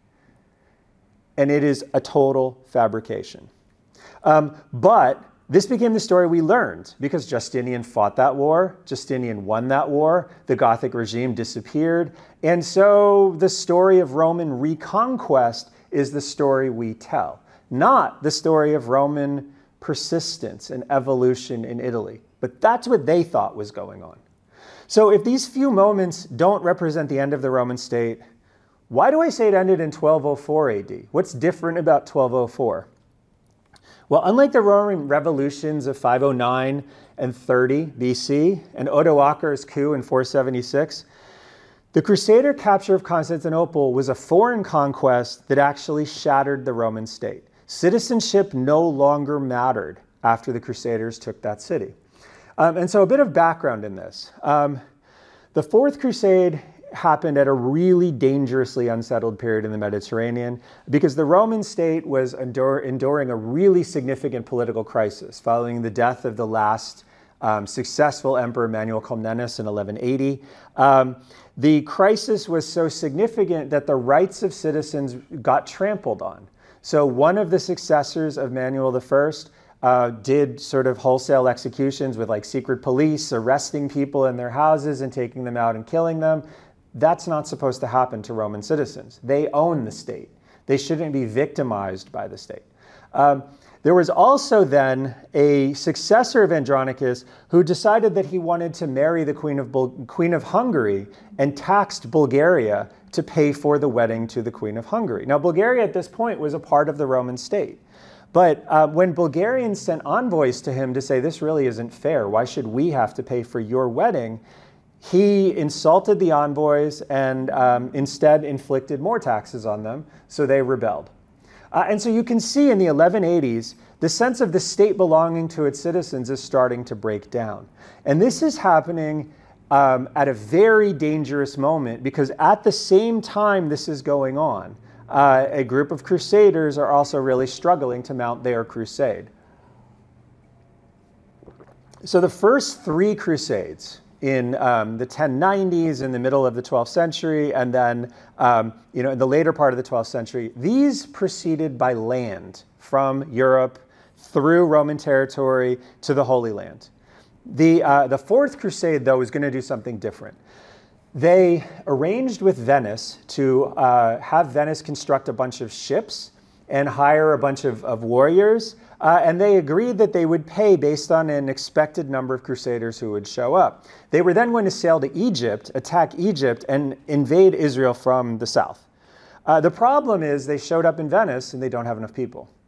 And it is a total fabrication. But this became the story we learned because Justinian fought that war. Justinian won that war. The Gothic regime disappeared. And so the story of Roman reconquest is the story we tell, not the story of Roman persistence and evolution in Italy. But that's what they thought was going on. So if these few moments don't represent the end of the Roman state, why do I say it ended in 1204 AD? What's different about 1204? Well, unlike the Roman revolutions of 509 and 30 BC and Odoacer's coup in 476, the Crusader capture of Constantinople was a foreign conquest that actually shattered the Roman state. Citizenship no longer mattered after the Crusaders took that city. And so a bit of background in this. The Fourth Crusade happened at a really dangerously unsettled period in the Mediterranean because the Roman state was enduring a really significant political crisis following the death of the last successful emperor Manuel Comnenus in 1180. The crisis was so significant that the rights of citizens got trampled on. So one of the successors of Manuel I did sort of wholesale executions with like secret police, arresting people in their houses and taking them out and killing them. That's not supposed to happen to Roman citizens. They own the state. They shouldn't be victimized by the state. There was also then a successor of Andronicus who decided that he wanted to marry the Queen of Hungary and taxed Bulgaria to pay for the wedding to the Queen of Hungary. Now, Bulgaria at this point was a part of the Roman state. But when Bulgarians sent envoys to him to say, this really isn't fair, why should we have to pay for your wedding? He insulted the envoys and instead inflicted more taxes on them, so they rebelled. And so you can see in the 1180s, the sense of the state belonging to its citizens is starting to break down. And this is happening at a very dangerous moment because at the same time this is going on, a group of crusaders are also really struggling to mount their crusade. So the first three crusades in the 1090s, in the middle of the 12th century, and then in the later part of the 12th century, these proceeded by land from Europe through Roman territory to the Holy Land. The Fourth Crusade, though, is going to do something different. They arranged with Venice to have Venice construct a bunch of ships and hire a bunch of warriors, and they agreed that they would pay based on an expected number of crusaders who would show up. They were then going to sail to Egypt, attack Egypt, and invade Israel from the south. The problem is they showed up in Venice and they don't have enough people.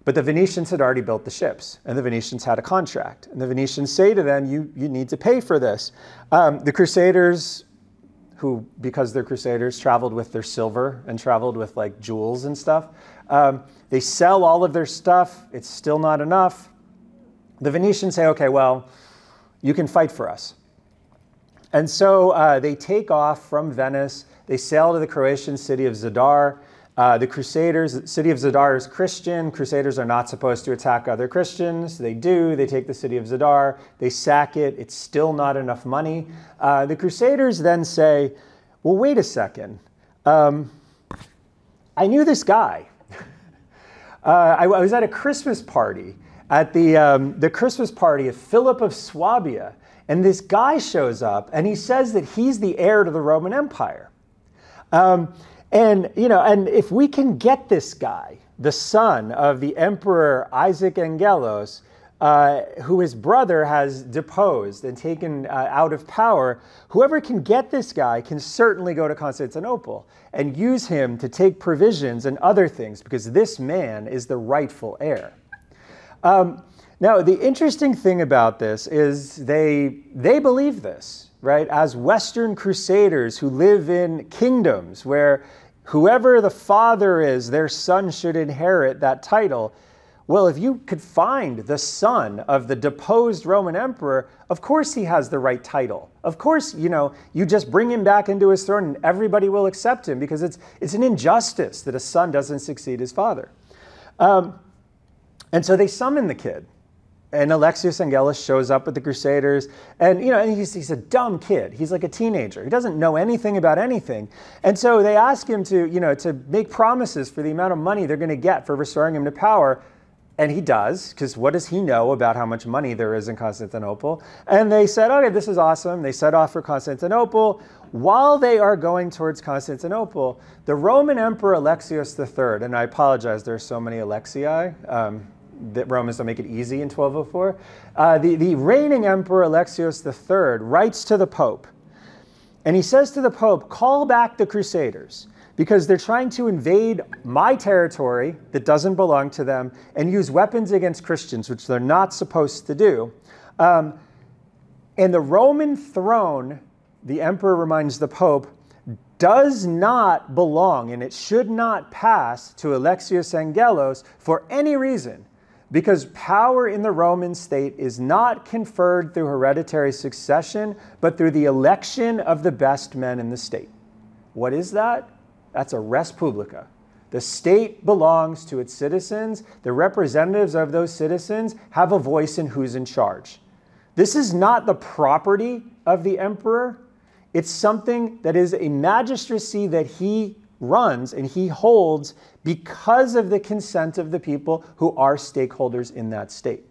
But the Venetians had already built the ships, and the Venetians had a contract. And the Venetians say to them, you need to pay for this. The Crusaders, who, because they're Crusaders, traveled with their silver and traveled with like jewels and stuff, they sell all of their stuff. It's still not enough. The Venetians say, okay, well, you can fight for us. And so they take off from Venice. They sail to the Croatian city of Zadar. The Crusaders, the city of Zadar is Christian. Crusaders are not supposed to attack other Christians. They do. They take the city of Zadar. They sack it. It's still not enough money. The Crusaders then say, well, wait a second. I knew this guy. I was at a Christmas party, at the Christmas party of Philip of Swabia. And this guy shows up, and he says that he's the heir to the Roman Empire. And if we can get this guy, the son of the Emperor Isaac Angelos, who his brother has deposed and taken out of power, whoever can get this guy can certainly go to Constantinople and use him to take provisions and other things, because this man is the rightful heir. Now, the interesting thing about this is they believe this, right? As Western Crusaders who live in kingdoms where whoever the father is, their son should inherit that title. Well, if you could find the son of the deposed Roman emperor, of course he has the right title. Of course, you just bring him back into his throne and everybody will accept him, because it's an injustice that a son doesn't succeed his father. And so they summon the kid. And Alexios Angelos shows up with the Crusaders, and he's a dumb kid. He's like a teenager. He doesn't know anything about anything. And so they ask him to make promises for the amount of money they're going to get for restoring him to power. And he does, because what does he know about how much money there is in Constantinople? And they said, okay, this is awesome. They set off for Constantinople. While they are going towards Constantinople, the Roman Emperor Alexios III, and I apologize, there are so many Alexii, that Romans don't make it easy in 1204. The reigning emperor Alexios III writes to the Pope, and he says to the Pope, call back the Crusaders, because they're trying to invade my territory that doesn't belong to them and use weapons against Christians, which they're not supposed to do. And the Roman throne, the emperor reminds the Pope, does not belong, and it should not pass to Alexios Angelos for any reason, because power in the Roman state is not conferred through hereditary succession, but through the election of the best men in the state. What is that? That's a res publica. The state belongs to its citizens. The representatives of those citizens have a voice in who's in charge. This is not the property of the emperor. It's something that is a magistracy that he runs and he holds because of the consent of the people who are stakeholders in that state.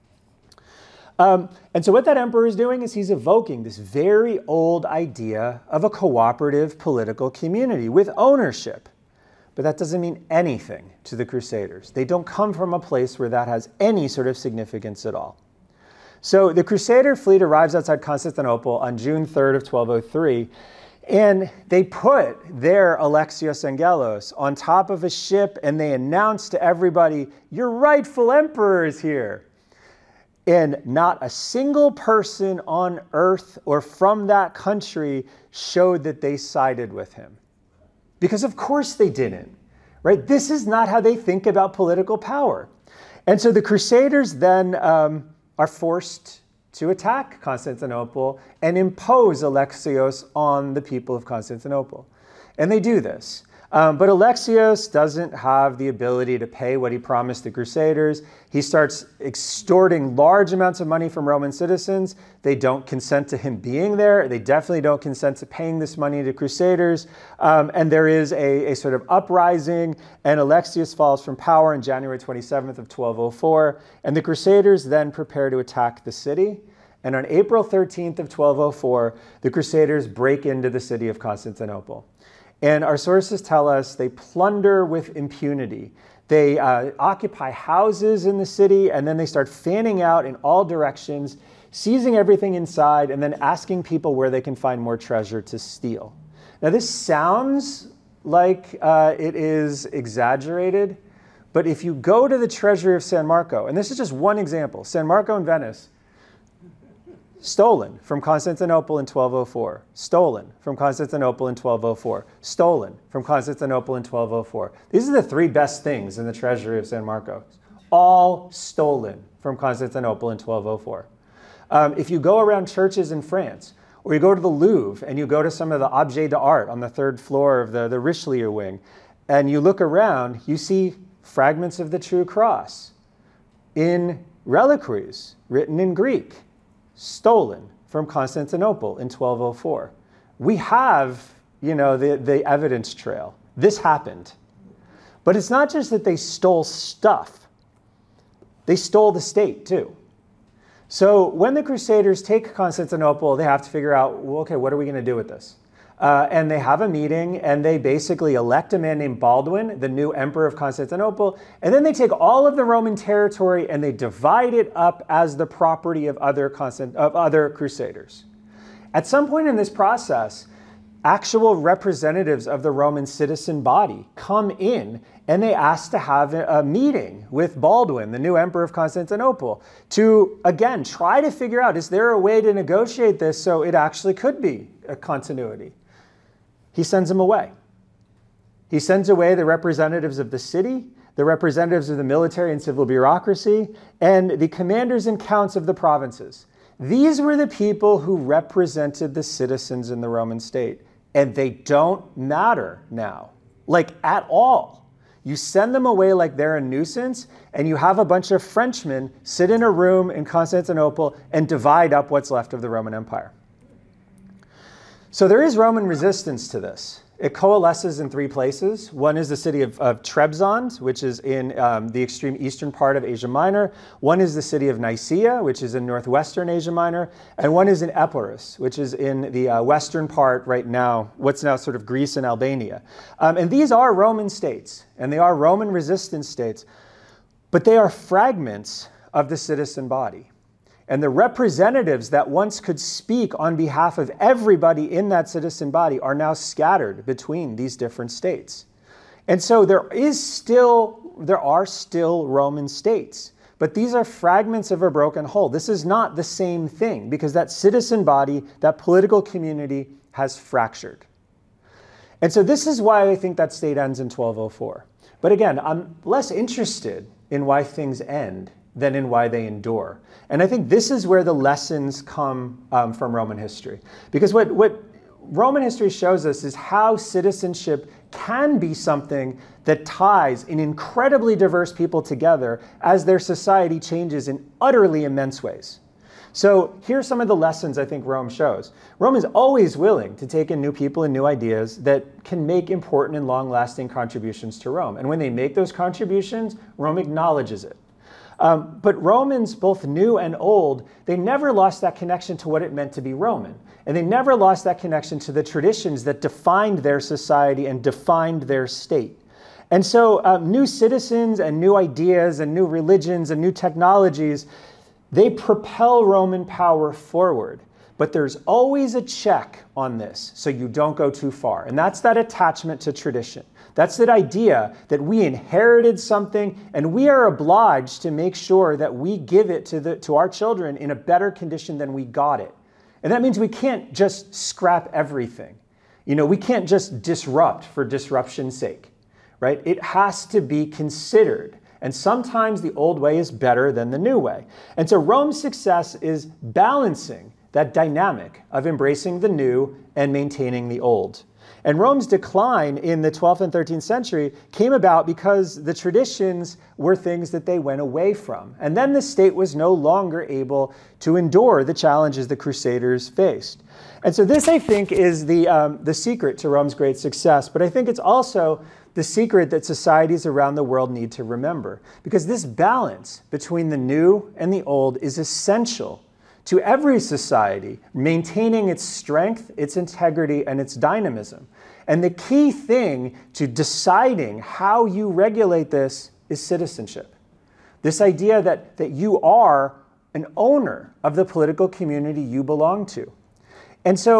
And so what that emperor is doing is he's evoking this very old idea of a cooperative political community with ownership. But that doesn't mean anything to the Crusaders. They don't come from a place where that has any sort of significance at all. So the Crusader fleet arrives outside Constantinople on June 3rd of 1203, and they put their Alexios Angelos on top of a ship, and they announce to everybody, your rightful emperor is here. And not a single person on earth or from that country showed that they sided with him. Because of course they didn't, right? This is not how they think about political power. And so the Crusaders then are forced to attack Constantinople and impose Alexios on the people of Constantinople. And they do this. But Alexios doesn't have the ability to pay what he promised the Crusaders. He starts extorting large amounts of money from Roman citizens. They don't consent to him being there. They definitely don't consent to paying this money to Crusaders. And there is a sort of uprising, and Alexios falls from power on January 27th of 1204. And the Crusaders then prepare to attack the city. And on April 13th of 1204, the Crusaders break into the city of Constantinople. And our sources tell us they plunder with impunity. They occupy houses in the city, and then they start fanning out in all directions, seizing everything inside, and then asking people where they can find more treasure to steal. Now, this sounds like it is exaggerated, But if you go to the treasury of San Marco, and this is just one example, San Marco in Venice, stolen from Constantinople in 1204, stolen from Constantinople in 1204, stolen from Constantinople in 1204. These are the three best things in the treasury of San Marco, all stolen from Constantinople in 1204. If you go around churches in France, or you go to the Louvre and you go to some of the objets d'art on the third floor of the Richelieu wing, and you look around, you see fragments of the true cross in reliquaries written in Greek, stolen from Constantinople in 1204. We have, the evidence trail. This happened. But it's not just that they stole stuff. They stole the state too. So when the Crusaders take Constantinople, they have to figure out, well, okay, what are we going to do with this? And they have a meeting, and they basically elect a man named Baldwin, the new emperor of Constantinople, and then they take all of the Roman territory and they divide it up as the property of other Crusaders. At some point in this process, actual representatives of the Roman citizen body come in and they ask to have a meeting with Baldwin, the new emperor of Constantinople, to, again, try to figure out, is there a way to negotiate this so it actually could be a continuity? He sends them away. He sends away the representatives of the city, the representatives of the military and civil bureaucracy, and the commanders and counts of the provinces. These were the people who represented the citizens in the Roman state. And they don't matter now, at all. You send them away like they're a nuisance, and you have a bunch of Frenchmen sit in a room in Constantinople and divide up what's left of the Roman Empire. So there is Roman resistance to this. It coalesces in three places. One is the city of Trebizond, which is in the extreme eastern part of Asia Minor. One is the city of Nicaea, which is in northwestern Asia Minor. And one is in Epirus, which is in the western part right now, what's now sort of Greece and Albania. And these are Roman states, and they are Roman resistance states, but they are fragments of the citizen body. And the representatives that once could speak on behalf of everybody in that citizen body are now scattered between these different states. And so there are still Roman states, but these are fragments of a broken whole. This is not the same thing because that citizen body, that political community has fractured. And so this is why I think that state ends in 1204. But again, I'm less interested in why things end than in why they endure. And I think this is where the lessons come from Roman history. Because what Roman history shows us is how citizenship can be something that ties an incredibly diverse people together as their society changes in utterly immense ways. So here's some of the lessons I think Rome shows. Rome is always willing to take in new people and new ideas that can make important and long-lasting contributions to Rome. And when they make those contributions, Rome acknowledges it. But Romans, both new and old, they never lost that connection to what it meant to be Roman. And they never lost that connection to the traditions that defined their society and defined their state. And so new citizens and new ideas and new religions and new technologies, they propel Roman power forward. But there's always a check on this so you don't go too far. And that's that attachment to tradition. That's that idea that we inherited something and we are obliged to make sure that we give it to our children in a better condition than we got it. And that means we can't just scrap everything. We can't just disrupt for disruption's sake, right? It has to be considered. And sometimes the old way is better than the new way. And so Rome's success is balancing that dynamic of embracing the new and maintaining the old. And Rome's decline in the 12th and 13th century came about because the traditions were things that they went away from. And then the state was no longer able to endure the challenges the Crusaders faced. And so this, I think, is the secret to Rome's great success. But I think it's also the secret that societies around the world need to remember. Because this balance between the new and the old is essential to every society, maintaining its strength, its integrity, and its dynamism. And the key thing to deciding how you regulate this is citizenship. This idea that you are an owner of the political community you belong to. And so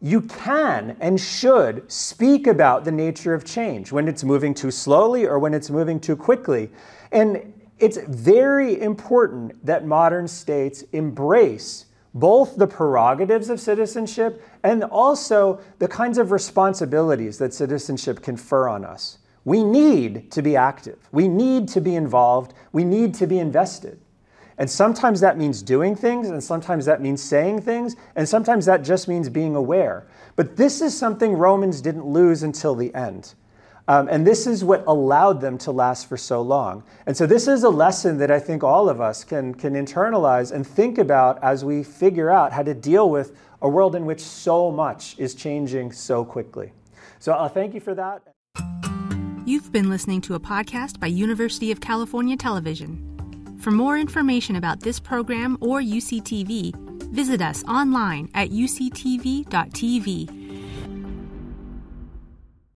you can and should speak about the nature of change, when it's moving too slowly or when it's moving too quickly. And it's very important that modern states embrace both the prerogatives of citizenship and also the kinds of responsibilities that citizenship confer on us. We need to be active. We need to be involved. We need to be invested. And sometimes that means doing things, and sometimes that means saying things, and sometimes that just means being aware. But this is something Romans didn't lose until the end. And this is what allowed them to last for so long. And so this is a lesson that I think all of us can internalize and think about as we figure out how to deal with a world in which so much is changing so quickly. So I'll thank you for that. You've been listening to a podcast by University of California Television. For more information about this program or UCTV, visit us online at uctv.tv